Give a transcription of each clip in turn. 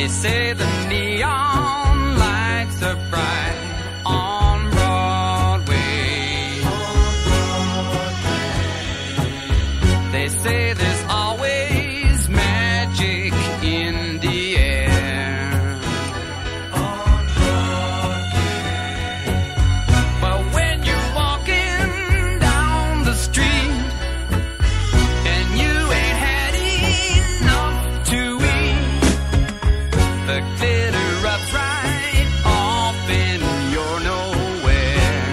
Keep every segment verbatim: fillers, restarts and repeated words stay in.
They say the neon lights are bright on Broadway. They say there's always magic in the air. But when you're walking down the street and you ain't had enough to eat, the glitter rubs right off and you're nowhere.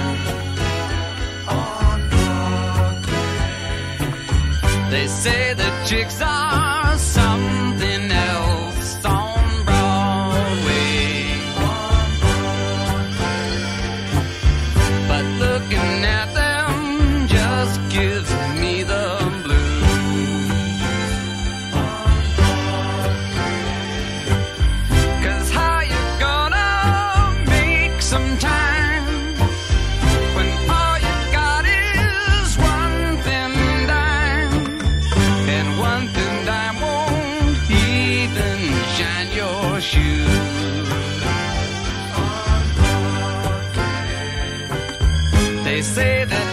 They say the chicks are something else on Broadway. But looking at them just gives me the blues. 'Cause how you gonna make some time when all you got is one thin dime, and one thin dime won't even shine your shoes. They say that